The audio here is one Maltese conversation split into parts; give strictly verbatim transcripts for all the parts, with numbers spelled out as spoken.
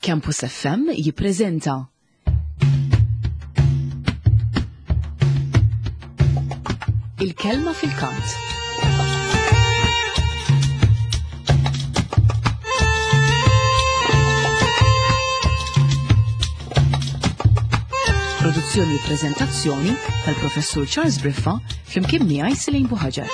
Campus F M jippreżenta Il-kelma fil-kant. Produzzjoni u prezentazzjoni tal-Professur Charles Briffa flimkien miegħi Silejn Buħaġar.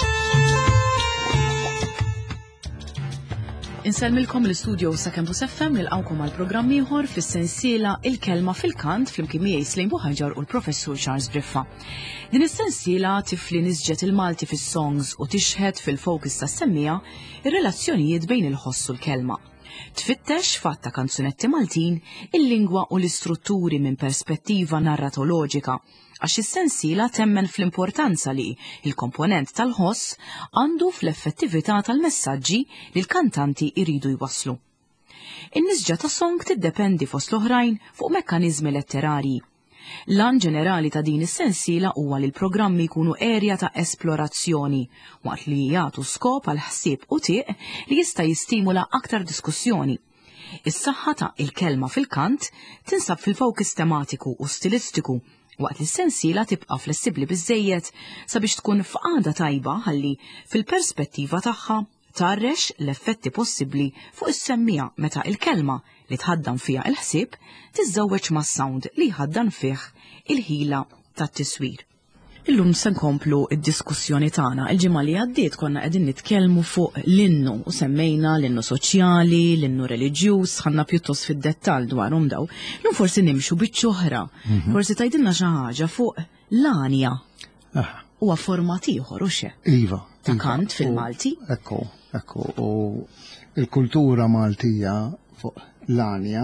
Inselmilkom l-istudio sa' Campus F M nilqawkom għal programm ieħor fis-sensiela Il-kelma fil-kant flimkien miegħi Silejn Buħaġar u l-Professur Charles Briffa. Din is-sensiela tifli niżġet il-Malti fis-songs u tixħed fil-fokus tas-semmija ir-relazzjonijiet bejn il-ħoss u l-kelma. Tfittex fatt ta' kanzunetti Maltin il-lingwa u l-istrutturi minn perspettiva narratoloġika, għax is-sensiela temmen fl-importanza li il-komponent tal-ħoss għandu fl-effettività tal-messaġġi li l-kantanti jridu jwasslu. In-nisġa ta' song tiddependi fost l-oħrajn fuq mekkaniżmi letterarji. L-an ġenerali ta' din is-sensiela huwa li l-programmi jkunu erja ta' esplorazzjoni, waqt li jagħtu skop għal ħsieb u tieq li jista' jistimula aktar diskussjoni. Is-saħħa ta' il-kelma fil-kant tinsab fil-fokus tematiku u stilistiku, waqt li s-sensiela tibqa' flessibbli biżżejjed sabiex tkun f'qagħda tajba ħalli fil-perspettiva tagħha tarrex l-effetti possibbli fuq is-semmija meta il-kelma li tħaddan fiha il-ħsieb tiżżewweġ mas-sound li jħaddan fih il-ħila tat-tiswir. Illum se nkomplu id-diskussjoni tagħna. Il-ġimgħa li għaddiet konna qegħdin nitkellmu fuq l-innu u semmejna l-innu soċjali, l-innu reliġjuż, ħanna pjuttost fid-dettall dwarhom daw. Lum forsi nimxu biċ-ċoħra. Forsi tgħidilna xi ħaġa fuq l-anja. Huwa format ieħor u xe? Iva. Ta' kant fil-Malti? Ekku, ekku. U il-kultura Maltija fuq l-anja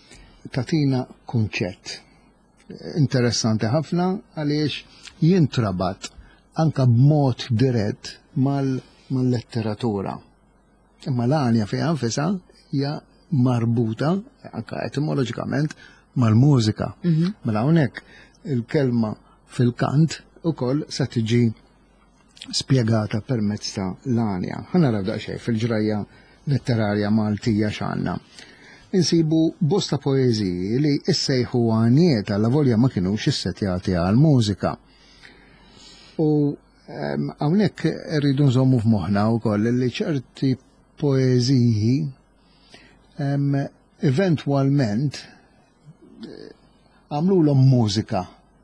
tatina kunċett interessanti ħafna għaliex jintrabat anka b'mod dirett mal-letteratura. Imma l-anja fiha nfisha hija marbuta anka etimoloġikament mal-mużika. Mela hawnhekk il-kelma fil-kant ukoll se tiġi spjegata permezz ta' l-anja. Ħa naraw daqsxejn fil-ġrajja letterarja Maltija x'għandna. Insibu bosta poeżiji li issejħu għaniet għalla volja ma kinux issetjati għal-mużika. U hawnhekk rridu nżommu f'moħħna wkoll li ċerti poeżiji eventwalment għamlulhom mużika.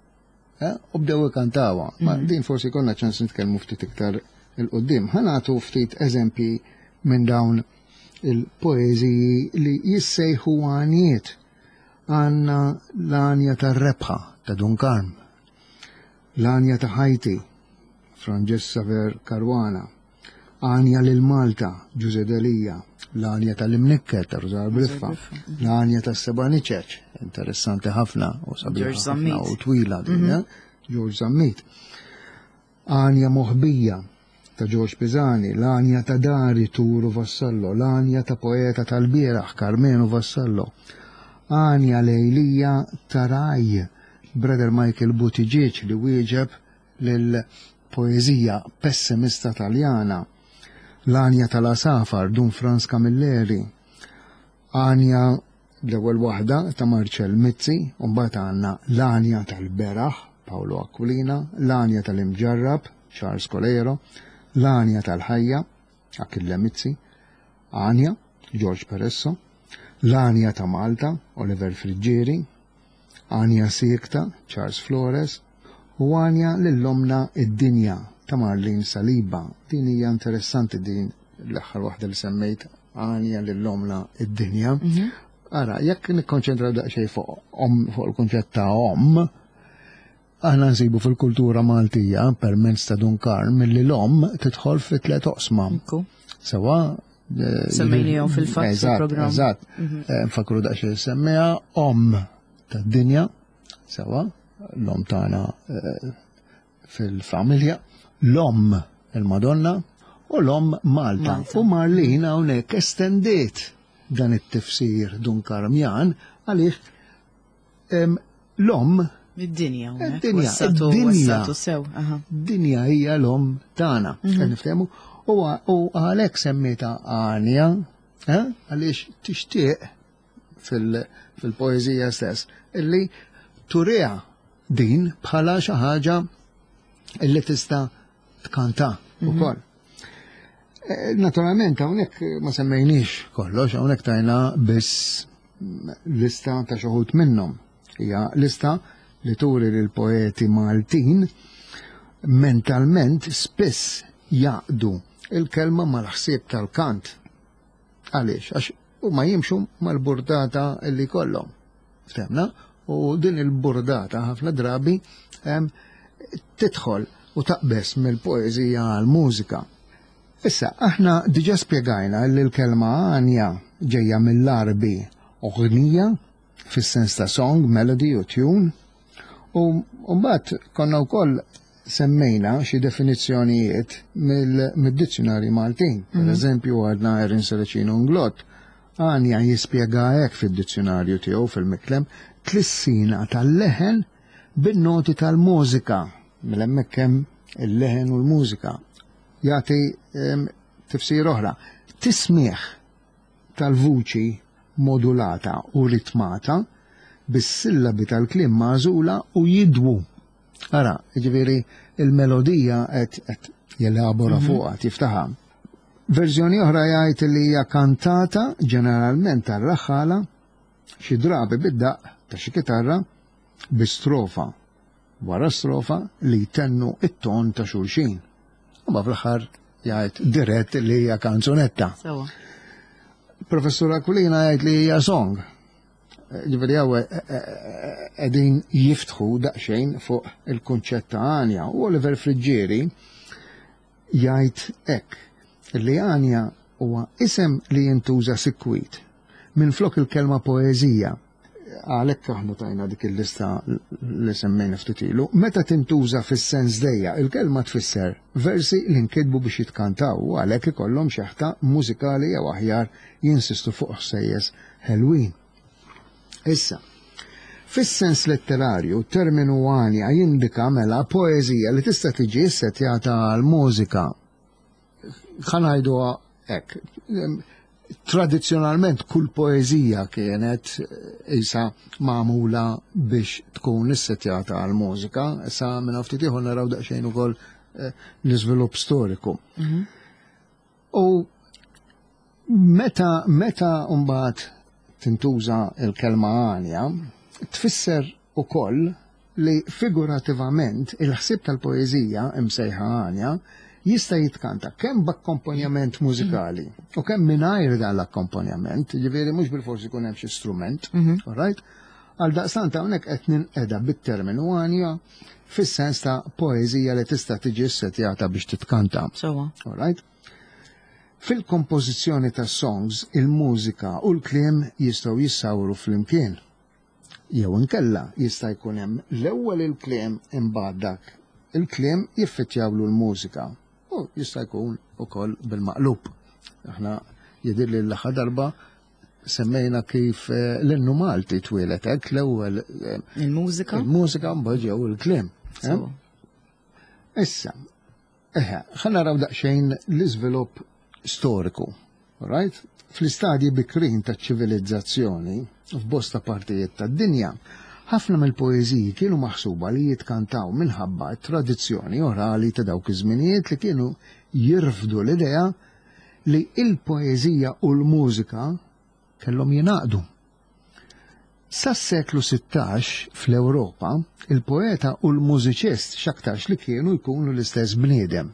U bdew ikantawa. Ma din forsi konna ċans nitkellmu ftit iktar il-qoddim. Ħanatu ftit eżempji minn dawn il-poeziji li jissejħu għaniet. Għanna l-anja ta' Rebħa ta' Dunkarm, l-anja ta' Ħajti, Francesca Ver Karwana, anja lil Malta, Ġuze Delija, l-anja tal-Imnikket ta' Rożar Briffa, l-anja ta' Sebaniċeċ, interessanti ħafna u sabiħ ħafna u twila din, George Zammit, anja Moħbija ta' George Pisani, l-anja ta' Dari Turu Vassallo, l-anja ta' poeta tal-Bieraħ Carmenu Vassallo, anja Lejlija ta' Raj, Brother Michael Buttigieg li wieġeb lill-poezija pessimista taljana, l-anja tal-Asafar Dun Franz Camilleri, anja l-ewwel waħda ta' Marcel Mizzi, u mbagħad għandna l-anja tal-Beraħ Paolo Aquilina, l-anja tal-Imġarrab Charles Colero, l-anja tal-Ħajja Achille Mizzi, anja George Peresso, l-anja ta' Malta Oliver Frigieri, anja Sikta Charles Flores u anja lill-omna id-dinja ta' Marlene Saliba. Din hija interessanti din l-aħħar waħda li semmejt anja lill-omna id-dinja. Ara, jekk nikkonċentra daqsxejn fuq fuq il-kunċett ta' om, aħna nsibu fil-kultura Maltija permezz ta' Dunkarm milli l-om tidħol fi tliet oqsma. Sewa semmejnihom fil-fatt fil-programm. Eżatt, nfakru daqsxejn semmejha om tad-dinja, sewa l-om tagħna fil-familja, l-om il-Madonna u l-om Malta. U Marlene hawnhekk estendiet dan it-tifsir Dunkarmjan għaliex l-om id-dinja id-dinja id-dinja dinja hija l-om tagħna. Niftehmu u għalhekk semmita Anja għaliex tixtieq fil-poezija stess, illi turija din bħala xi ħaġa illi tista' tkanta ukoll. Naturalment hawnhekk ma semmejniex kollox, hawnhekk tajna biss lista ta' xi wħud minnhom. Hija lista li turi lil poeti Maltin mentalment spiss jaqdu il-kelma mal-ħsieb tal-kant. Għaliex? Għax huma jimxu mal-burdata li kollhom. Ftemna? U din il-burdata ħafna drabi tidħol u taqbes mill-poeżija għal-mużika. Issa, aħna diġa spjegajna li l-kelma għanja ġejja mill-Arbi uħnija, fis-sens ta' song, melody u tune, u mbagħad konna wkoll semmejna xi definizzjonijiet mid-dizzjonarji Maltin. Per eżempju għadna Erin Sereċino Nglot, għanja jispjega hekk fid-dizzjonarju tiegħu fil-miklem tlissina tal-leħen bin-noti tal-mużika, mill-hemmhekk hemm il-leħen u l-mużika. Jagħti tifsir oħra, tismieħ tal-vuċi modulata u ritmata bis-sillabi tal-kliem magħżula u jidwu. Ara, ġifieri il-melodija qed jelabora fuqha tiftaħha. Verżjoni oħra jgħid li hija kantata ġeneralment tar-raħħala xi drabi bid-daqq ta' xi kitarra bi strofa wara strofa li jtennu it-ton ta' xulxin. U fl-aħħar jgħid dirett li hija kanzunetta. Professur Aquilina jgħid li hija song. Ġifieri hawn qegħdin jiftħu daqsxejn fuq il-kunċett ta' Anja u Oliver Frigieri jgħid hekk li Anja huwa isem li jintuża sikwit minflok il-kelma poeżija. Għalhekk aħna tajna dik il-lista li semmejna ftit ilu, meta tintuża fis-sens dejja, il-kelma tfisser versi li nkitbu biex jitkantaw u għalhekk ikollhom xeħta mużikali jew aħjar jinsistu fuq ħsejjes ħelwin. Issa, fis-sens letterarju, terminu għanja jindika mela poeżija li tista' tiġi ssetjata għal-mużika. Ħanajduha hekk. Tradizzjonalment kull poeżija kienet isa magħmula biex tkun issetjata għal mużika, issa minn ftit ieħor naraw daqsxejn ukoll l-iżvilupp storiku. U meta meta mbagħad tintuża l-kelma Anja, tfisser ukoll li figurativament il-ħsieb tal-poeżija imsejħa Anja jista' jitkanta kemm b'akkompanjament mużikali u kemm mingħajr dan l-akkompanjament, ġifieri mhux bil-forsi jkun hemm xi strument, right? Għal daqstant hawnhekk qed ninqeda bit-terminu Anja fis-sens ta' poeżija li tista' tiġi ssetjata biex titkanta. Right? Fil-kompożizzjoni tas songs, il-mużika u l-kliem jistgħu jissawru flimkien. Jew inkella jista' jkun hemm l-ewwel il-kliem imbagħad dak il-kliem jiffittjawlu l-mużika. U jista' jkun ukoll bil-maqlub. Aħna jidher li l-aħħar darba semmejna kif l-innu Malti twilet hekk l-ewwel il-mużika. Il-mużika mbagħad ġew il-kliem. Issa, eħe, ħa naraw daqsxejn l-iżvilupp storiku. Right? Fl-istadji bikrin taċ-ċivilizzazzjoni f'bosta partijiet tad-dinja, ħafna mill-poeżiji kienu maħsuba li jitkantaw minħabba tradizzjoni orali ta' dawk iż-żminijiet li kienu jirfdu l-idea li il-poeżija u l-mużika kellhom jingħaqdu. Sas-seklu sittax fl-Ewropa, il-poeta u l-mużiċist x'aktarx li kienu jkunu l-istess bniedem.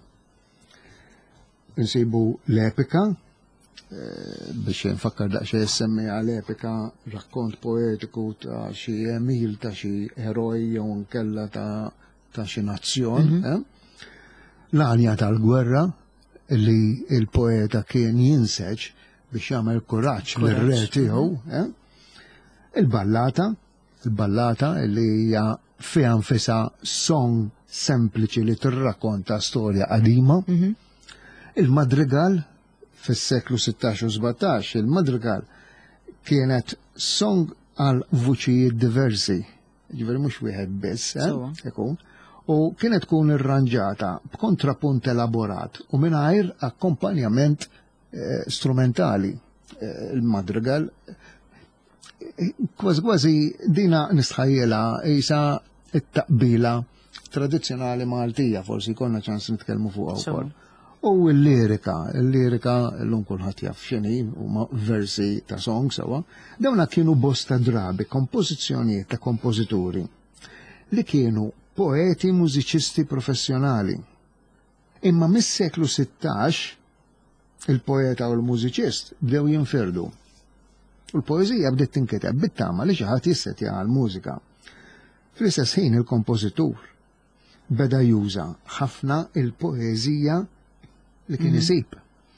Insibu l-epika, biex nfakkar daqsxejn semmija l-epika rakkont poetiku ta' xi emil ta' xi eroj jew nkella ta' xi nazzjon. L-għanja tal-gwerra li il-poeta kien jinseġ biex jagħmel kuraġġ lir-re tiegħu. Il-ballata, il-ballata li hija fiha nfisha song sempliċi li tirrakkonta storja qadima. Il-madrigal fis-seklu sittax u sebgħax il-madrigal kienet song għal vuċijiet diversi, ġifieri mhux wieħed biss, ikun, u kienet tkun irranġata b'kontrapunt elaborat u mingħajr akkompanjament strumentali. Il-madrigal kważi kważi dina nistħajjela isa it-taqbila tradizzjonali Maltija, forsi konna ċans nitkellmu fuqha wkoll. U l-lirika, l-lirika l-lum kulħadd jaf x'inhi huma versi ta' song sewa, dawna kienu bosta drabi kompożizzjonijiet ta' kompożituri li kienu poeti mużiċisti professjonali. Imma mis-seklu sittax il-poeta u l-mużiċist bdew jinfirdu. U l-poezija bdiet tinkiteb bit-tama li xi ħadd jissetja għall-mużika. Fl-istess ħin il-kompożitur beda juża ħafna il-poeżija li kien isib.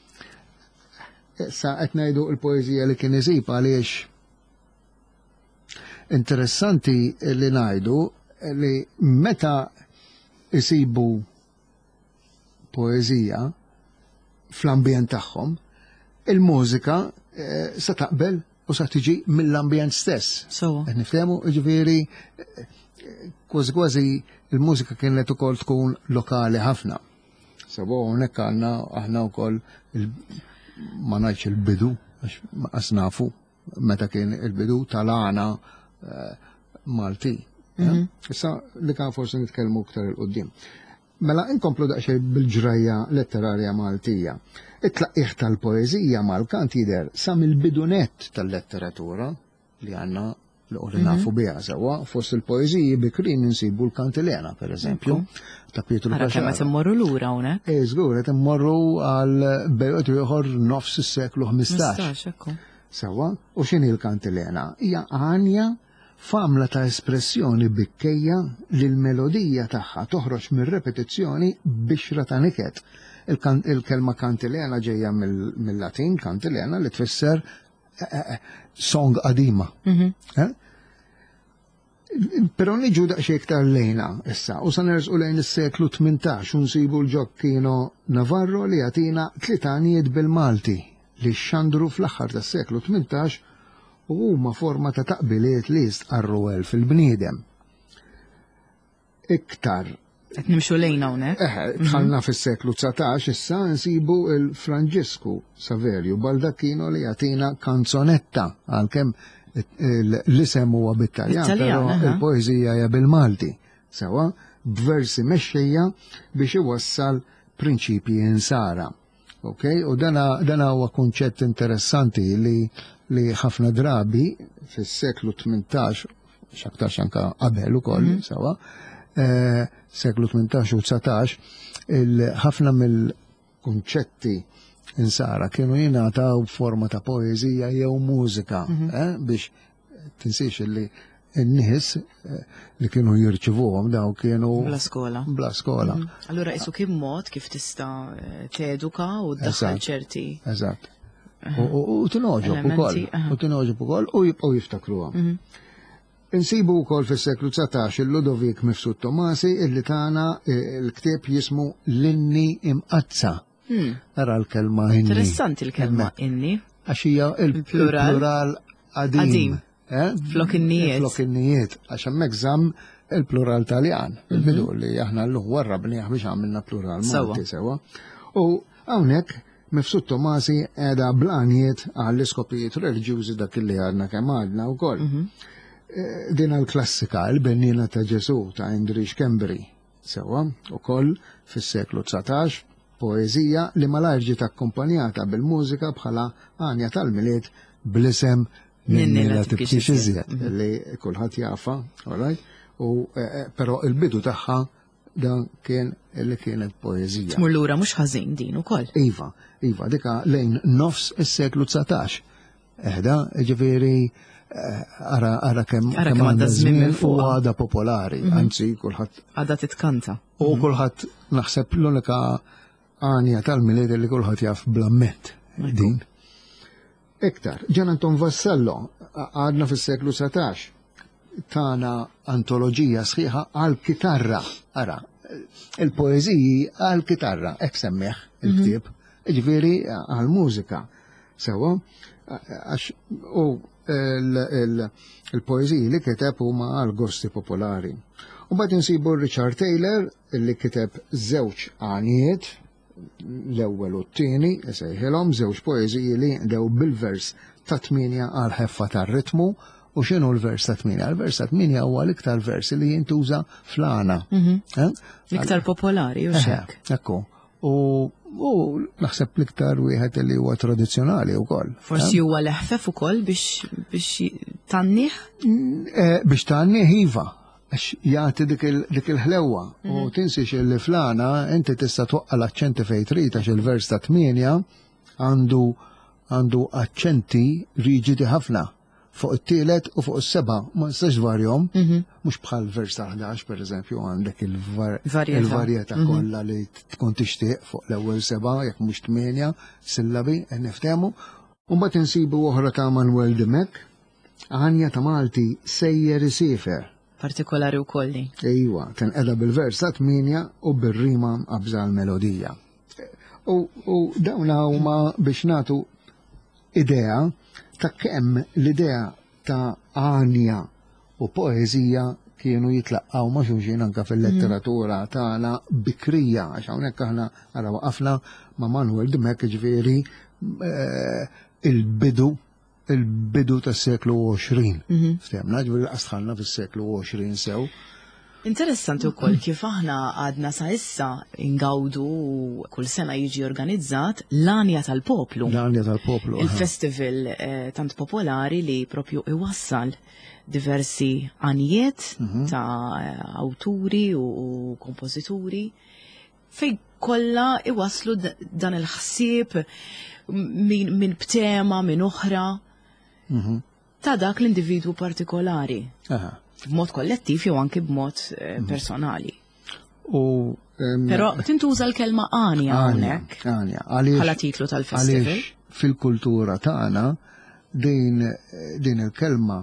Issa qed ngħidu l-poeżija li kien isib għaliex interessanti li ngħidu li meta isibu poeżija fl-ambjent tagħhom, il-mużika sa taqbel u sa tiġi mill-ambjent stess. Qed niftehmu, ġifieri kważi kważi il-mużika kienet ukoll tkun lokali ħafna. Sabu hawnhekk għandna aħna wkoll ma ngħidx il-bidu għax ma nafu meta kien il-bidu tal-għana Malti. Issa li kan forsi nitkellmu aktar il-qudiem. Mela inkomplu daqsxejn bil-ġrajja letterarja Maltija. It-tlaqqih tal-poeżija mal-kant jidher sa mill-bidunet tal-letteratura li għandna li qogħdu nafu biha sewwa fost il-poeżiji bikrin insibu l-kantilena pereżempju ta' Pietru Paxar. Ara kemm qed immorru lura hawnhekk. Eh żgur qed immorru għal bejgħet ieħor nofs is-seklu ħmistax. Sewwa, u x'inhi l-kantilena? Hija għanja famla ta' espressjoni bikkejja li l-melodija tagħha toħroġ mir-repetizzjoni bixra ta' niket. Il-kelma kantilena ġejja mill-Latin, kantilena li tfisser song qadima. Però niġu daqsxejn iktar lejna issa, u sa nersqu lejn is-seklu tmintax u nsibu l-Gioacchino Navarro li jagħtina tlitanijiet bil-Malti li xandru fl-aħħar tas-seklu tmintax u huma forma ta' taqbiliet li jistqarru el fil-bniedem. Iktar. Qed nimxu lejn hawnhekk. Eħe, dħalna fis-seklu tsatax issa nsibu il-Franġisku Saverio Baldacchino li jagħtina kanzonetta għalkemm l-isem huwa bit-Taljan, però il-poeżija hija bil-Malti. Sewa, b'versi mexxejja biex iwassal prinċipji insara. Okay? U dana huwa kunċett interessanti li li ħafna drabi fis-seklu tmintax, x'aktarx anke qabel ukoll, sewa, seklu tmintax u tsatax, ħafna mill-kunċetti insara kienu jingħataw forma ta' poeżija jew mużika biex tinsix li n-nies li kienu jirċivuhom daw kienu bla skola. Bla skola. Allura isu kien mod kif tista' teduka u tdaħħal ċerti. Eżatt. U tinoġob ukoll, u tinoġob ukoll u jibqgħu jiftakruhom. Insibu wkoll fis-seklu tsatax il-Ludovic Mifsud Tomasi illi tagħna l-ktieb jismu l-inni imqazza. Ara l-kelma inni. Interessanti l-kelma inni. Għax hija il-plural qadim. Flok innijiet. Flok innijiet. Għax hemmhekk żamm il-plural Taljan. Il-bidu li aħna llum warrabni biex għamilna plural Malti sewa. U hawnhekk Mifsud Tomasi qiegħda blanijiet għall-iskopijiet reliġjużi dak li għadna kemm għadna wkoll. Din l-klassika l-Bennina ta' Ġesu ta' Heinrich Kembri sewa ukoll fis-seklu tsatax poeżija li malajr ġiet akkompanjata bil-mużika bħala għanja tal-miliet bl-isem Ninnila tibkix iżjed li kulħadd jafa, u però il-bidu tagħha dan kien li kienet poeżija. Tmur lura mhux ħażin din ukoll. Iva, iva, dika lejn nofs is-seklu tsatax. Eħda, ġifieri ara kemm għandha żmien u għada popolari, anzi kulħadd għadha titkanta. U kulħadd naħseb l-unika għanja tal-miliet li kulħadd jaf blammet din. Iktar, Gian Anton Vassallo għadna fis-seklu tsatax tana antoloġija sħiħa għal-kitarra. Ara, il-poeziji għal-kitarra, ek semmeħ il-ktib, ġifiri għal-mużika. Sewa, u il-poeziji li kiteb huma għal-gosti popolari. U bad insibu Richard Taylor li kiteb żewġ għanijiet, l-ewwel u t-tieni, sejħilhom żewġ poeziji li dew bil-vers ta' tminja għal ħeffa tar-ritmu U x'inhu l-vers ta' tminja? L-vers ta' tminja huwa l-iktar vers li jintuża fl-għana. L-iktar popolari, u xek. Ekku. U naħseb l-iktar wieħed li huwa tradizzjonali wkoll. Forsi huwa leħfef ukoll biex tanniħ? Biex tanniħ iva. Għax jagħti dik il-ħlewwa u tinsix li flana inti tista' toqqa l-aċċenti fejn trid għax il-vers ta' tminja għandu għandu aċċenti riġidi ħafna fuq it-tielet u fuq is-seba' ma tistax varjhom mhux bħal vers ta' ħdax pereżempju għandek il-varjetà kollha li tkun tixtieq fuq l-ewwel seba' jekk mhux tminja sillabi niftehmu u mbagħad insibu oħra ta' Manuel Dimek Għanja ta' Malti sejjer isifer. Partikolari u kolli. Ejwa, ten edha bil-vers ta' tminja u bil-rima qabża l-melodija. U dawna huma biex natu idea ta' kemm l-idea ta' għanja u poezija kienu jitlaqgħu ma' xulxin anke fil-letteratura tagħna bikrija għax hawnhekk aħna ara waqafna ma' Manuel Dimek ġifieri il-bidu il-bidu tas seklu għoxrin. Ftemna ġviri għastħalna fis-seklu għoxrin sew. Interessanti wkoll kif aħna għadna sa issa ingawdu kull sena jiġi organizzat l-Anja tal-Poplu. L-Anja tal-Poplu. Il-festival tant popolari li propju iwassal diversi għanijiet ta' awturi u kompożituri fej kollha iwaslu dan il-ħsieb minn btema, minn oħra. Ta' dak l-individwu partikolari. B'mod kollettiv jew anke b'mod personali. Però tintuża l-kelma għanja hawnhekk. Għanja. Bħala titlu tal-festival. Għaliex fil-kultura tagħna din din il-kelma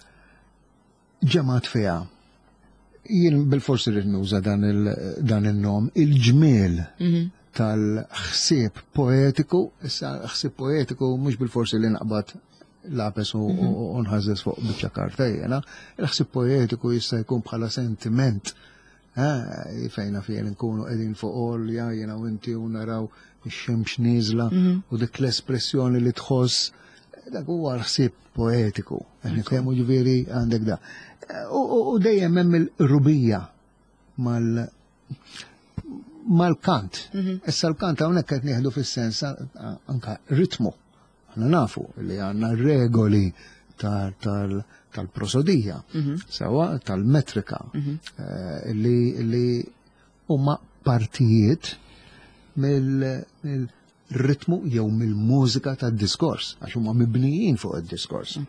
ġemat fiha. Jien bil-forsi rid nuża dan il-nom il-ġmiel tal-ħsieb poetiku, issa ħsieb poetiku mhux bil-forsi li naqbad lapes u nħażes fuq biċċa karta jiena, il-ħsieb poetiku jista' jkun bħala sentiment fejna fien nkunu qegħdin fuq olja jiena u inti u naraw ix-xemx nieżla u dik l-espressjoni li tħoss dak huwa l-ħsieb poetiku. Nifhemu ġifieri għandek da. U dejjem hemm il-rubija mal mal-kant. Issa l-kant hawnhekk qed nieħdu fis-sens anke ritmu. Aħna nafu li għandna regoli tal-prosodija, sewa tal-metrika, li huma partijiet mill-ritmu jew mill-mużika tad-diskors, għax huma mibnijin fuq id-diskors.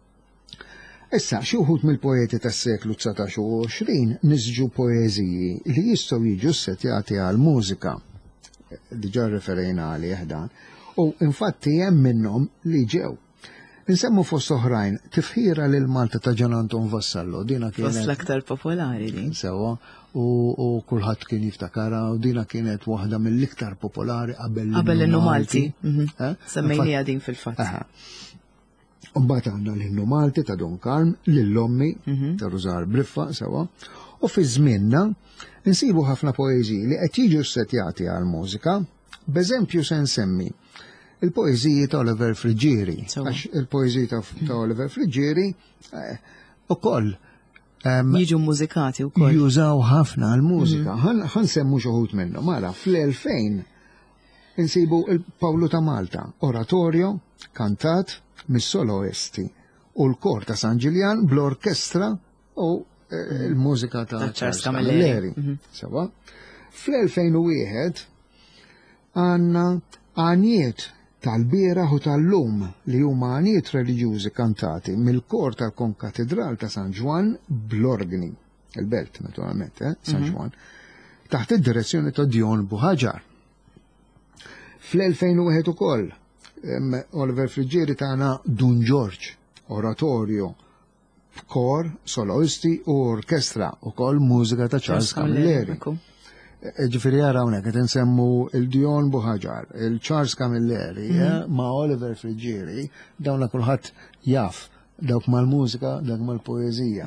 Issa, xi wħud mill-poeti tas-seklu tsatax u għoxrin niżġu poeżiji li jistgħu jiġu ssetjati għal mużika. Diġà referejna għalih dan. U infatti hemm minnhom li ġew. Insemmu fost oħrajn tifħira lil Malta ta' Gian Anton Vassallo, dina kienet. Fost l-aktar popolari li. Sewa, u kulħadd kien jiftakara u dina kienet waħda mill-iktar popolari qabel l-Innu Malti. Semmejnija din fil-fatt. Mbagħad għandna l-Innu Malti ta' Don Karm, lill-Ommi ta' Rużar Briffa sewa, u fi żmienna insibu ħafna poeżiji li qed jiġu ssetjati għal mużika, b'eżempju se nsemmi il-poeziji ta' Oliver Frigieri. Il-poeziji ta' Oliver Frigieri u koll jiġu mużikati u koll. Jużaw ħafna għal-mużika. Ħan semmu xoħut minnu. Mara, fl-elfejn insibu il-Pawlu ta' Malta, oratorio, kantat mis-soloisti u l-kor ta' San Ġiljan bl-orkestra u il-mużika ta' Charles Camilleri. Sewa. Fl-elfejn u wieħed għanna għaniet tal-bieraħ u tal-lum li huma għaniet reliġjużi kantati mill-kor tal-Konkatedral ta' San Ġwan bl-organi, il-belt naturalment, eh, San Ġwan, taħt id-direzzjoni ta' Dion Buħaġar. Fl-elfejn u wieħed ukoll Oliver Frigieri tagħna Dun George, oratorio, kor, soloisti u orkestra ukoll mużika ta' Charles Camilleri. Ġifiri għara unek, għet nsemmu il-Dion Buħaġar, il-Charles Camilleri, ma' Oliver Frigieri, dawna kulħadd jaf, dawk mal-mużika, dawk mal-poezija.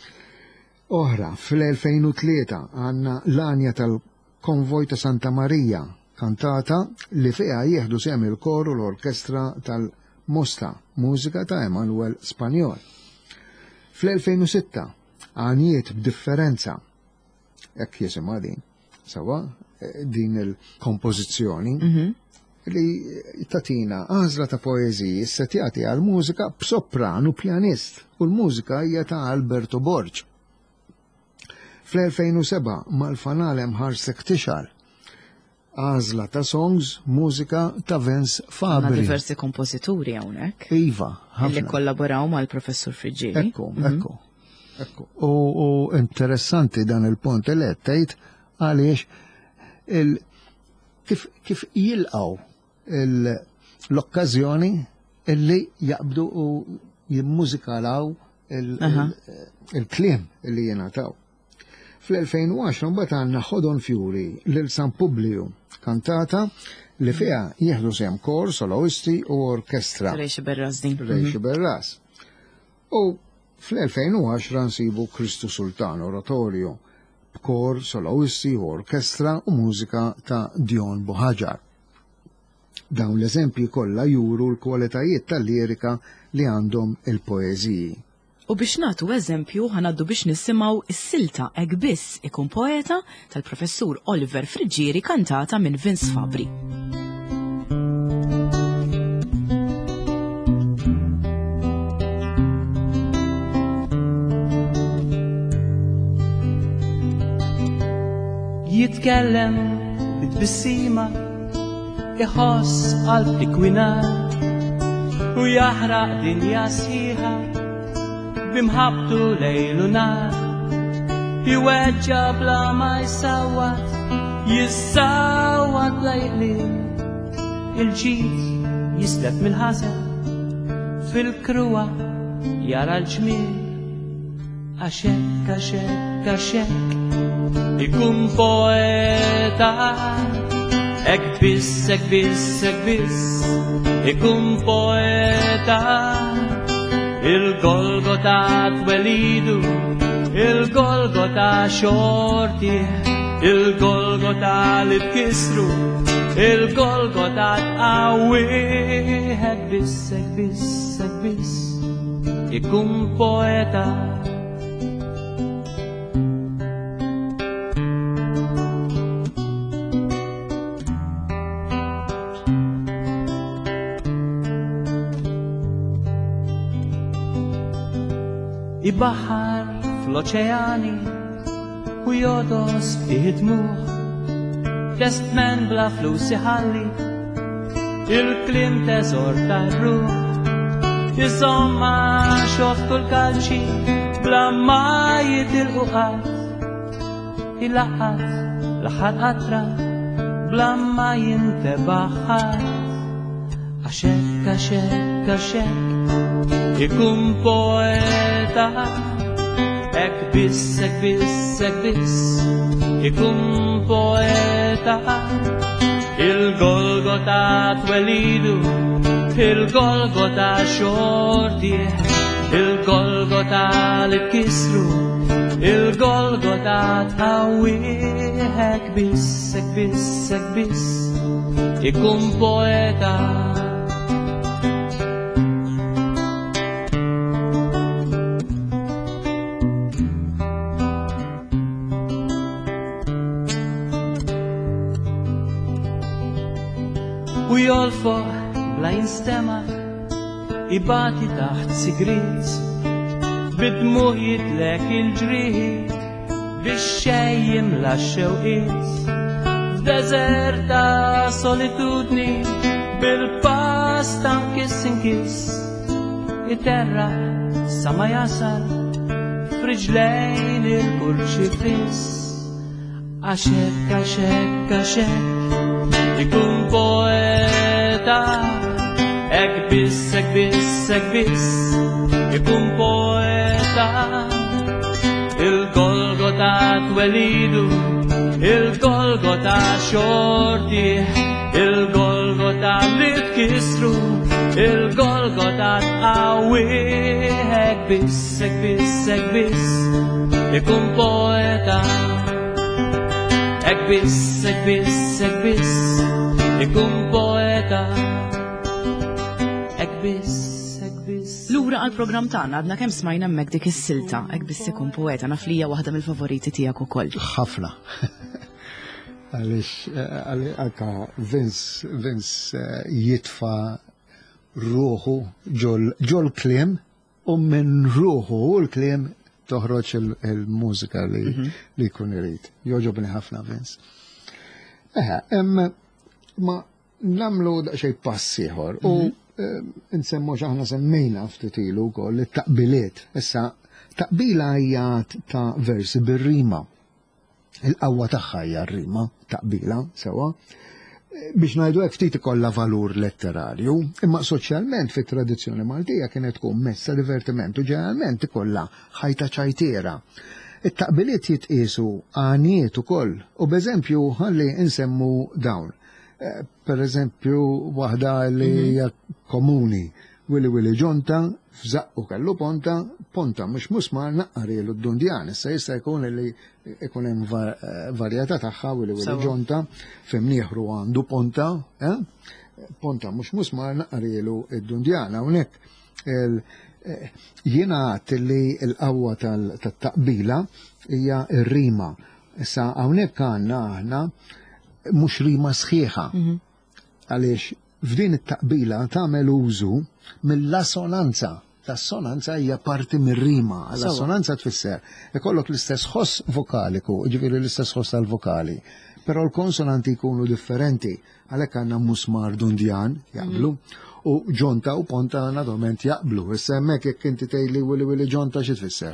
Oħra, fl-elfejn u tlieta għanna l-Anja tal-Konvoj ta' Santa Maria, kantata li fiha jieħdu sem il-koru l-orkestra tal-Mosta, mużika ta' Emanuel Spanjol. Fl-elfejn u sitta għanijiet b'differenza, jekk jisimha din, sawa din il-kompożizzjoni li tatina għażla ta' poeżiji setjati għal mużika b'sopranu pjanist u l-mużika hija ta' Alberto Borg. Fl-elfejn u seba' mal-fanalem ħarsek tixar għażla ta' songs mużika ta' Vince Fabri. Ma' diversi kompożituri hawnhekk. Iva, ħafna. Li kollaboraw mal-professur Friġġieri. Ekku, ekku. Ekku. U interessanti dan il-punt li tgħid għaliex kif kif jilqgħu l-okkażjoni illi jaqbdu u jimmużikalaw il-kliem illi jingħataw. Fl-elfejn u għaxra mbagħad għandna Ħodon Fjuri lil San Publiu, kantata li fiha jieħdu sehem kor, soloisti u orkestra. Rejxi Berras din. Rejxi Berras. U fl-elfejn u għaxra nsibu Kristu Sultan oratorju b'kor, soloisti u orkestra u mużika ta' Dion Boħaġar. Dawn l-eżempji kollha juru l-kwalitajiet tal-lirika li għandhom il-poeżiji. U biex nagħtu eżempju ħanaddu biex nisimgħu is-silta hekk biss ikun poeta tal-professur Oliver Friġġieri kantata minn Vince Fabri. Jitkellem bit-bissima iħoss qalb ikwinar u jaħraq dinja sħiħa bimħabtu lejlu nar jiweġġa bla ma jsawwat jissawwat bla jiqlim il-ġid jislef mill-ħasen fil-kruwa jara l-ġmiel għaxek għaxek għaxek ikun poeta ek biss, ek biss, ek biss ikun poeta il-Golgota twelidu il-Golgota xorti il-Golgota li tkisru il-Golgota tqawwi ek biss, ek biss, ek biss ikun poeta. Ibaħar fl-oċeani u jodos biħidmuħ testmen bla flus iħalli il-klim teżor tar-ruħ Insomma xoftu l-kalċi bla ma jitilqu qatt il-laqqat l-aħħar qatra bla ma jintebaħħat għaxek għaxek għaxek ikun poeta ek biss, ek biss, ek biss ikun poeta il-Golgota twelidu il-Golgota xorti il-Golgota li tkisru il-Golgota tqawwi ek biss, ek biss, ek biss ikun poeta. U jolfo bla jinstema ibati taħt sigrit bidmu jitlek il-ġriħit biex xejjim la xewqiet f'deżerta solitudni bil-pasta nkiss inkiss iterra sama jasal f'riġlejn il-kurċi friss għaxek, għaxek, għaxek ikun poeta ek biss, ek biss, ek biss ikun poeta il-Golgota twelidu il-Golgota xorti il-Golgota li tkisru il-Golgota tqawwi ek biss, ek biss, ek biss ikun poeta ek biss, ek biss, ek biss ikun poeta ek biss, ek biss. Lura lura għal-programm tagħna għadna kemm smajna hemmhekk dik is-silta, hekk biss ikun poeta naf li hija waħda mill-favoriti tiegħek ukoll. Ħafna. Għaliex anka Vince Vince jitfa ruħu ġol kliem u minn ruħu u l-kliem toħroġ il-mużika li li jkun irid. Joġobni ħafna Vince. Eħe, ma namlu daqsxejn pass ieħor u nsemmu aħna semmejna ftit ilu wkoll it-taqbiliet. Issa taqbila hija ta' versi bir-rima. Il-qawwa tagħha hija r-rima, taqbila sewwa. Biex ngħidu hekk ftit ikollha valur letterarju, imma soċjalment fit-tradizzjoni Maltija kienet tkun messa divertiment u ġeneralment ikollha ħajta ċajtiera. It-taqbiliet jitqisu għanijiet ukoll u b'eżempju ħalli insemmu dawn. Per eżempju, waħda li hija komuni, Willi Willi ġonta, f'żaqqu kellu ponta, ponta mhux musmar naqqarilu d-dundjan, issa jista' jkun li jkun hemm varjetà tagħha Willi Willi ġonta, femnieħru għandu ponta, ponta mhux musmar naqqarilu d-dundjan, hawnhekk jiena għadt li l-qawwa tat-taqbila hija r-rima. Issa hawnhekk għandna aħna mhux rima sħiħa. Għaliex f'din it-taqbila tagħmel użu mill-assonanza. L-assonanza hija parti mir-rima. L-assonanza tfisser ikollok l-istess ħoss vokaliku, ġifieri l-istess ħoss tal-vokali, però l-konsonanti jkunu differenti. Għalhekk għandna musmar dundjan jaqblu u ġonta u ponta naturalment jaqblu. Issa hemmhekk jekk inti tgħidli Willi Willi ġonta xi tfisser?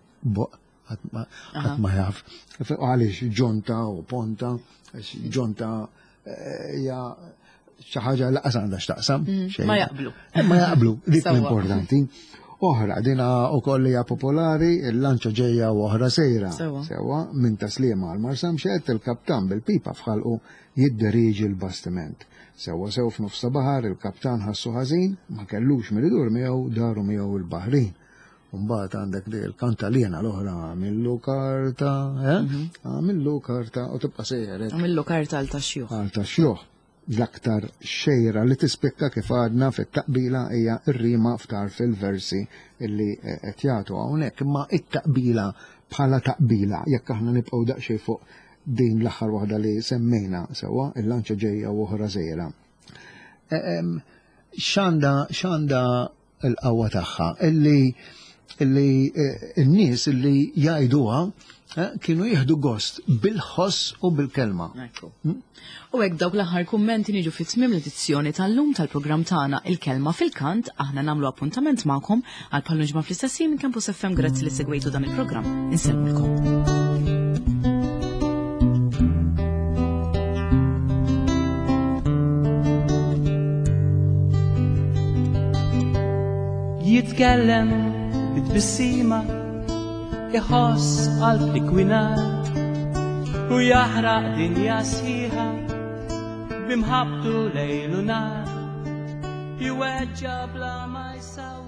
Ħadd ma jaf. Għaliex ġonta u ponta ġonta hija xi ħaġa laqas għandha x'taqsam. Ma jaqblu. Ma jaqblu, dik l-importanti. Oħra, dina wkoll hija popolari, il-lanċa ġejja u oħra sejra. Sewwa minn taslima għal Marsam Xed il-kaptan bil-pipa fħalqu jidderiġi l-bastiment. Sewwa sew f'nofs baħar il-kaptan ħassu ħażin ma kellux min idur miegħu daru miegħu il-baħrin. Mbagħad għandek di l-kantalina l-oħra għamillu karta, għamillu karta u tibqa' sejret. Għamillu karta għal taxjuħ. Għal taxjuħ. L-aktar xejra li tispikka kif għadna fit-taqbila hija r-rima ftar fil-versi illi qed jagħtu hawnhekk, imma it-taqbila bħala taqbila jekk aħna nibqgħu daqsxejn fuq din l-aħħar waħda li semmejna sewwa il-lanċa ġejja u oħra żejra. X'għandha x'għandha l-qawwa tagħha illi illi n-nies illi jgħiduha kienu jieħdu gost bil-ħoss u bil-kelma. U hekk dawk l-aħħar kummenti niġu fit tmiem l-edizzjoni tal-lum tal-programm tagħna Il-Kelma fil-Kant, aħna nagħmlu appuntament magħkom għal bħal ġimgħa fl-istessin minn Campus F M. Grazzi li segwejtu dan il-programm. Insellmulkom. Jitkellem bitbissima iħoss qalb ikwinar u jaħraq dinja sħiħa bimħabtu lejlu nar, jweġġa bla ma jsaw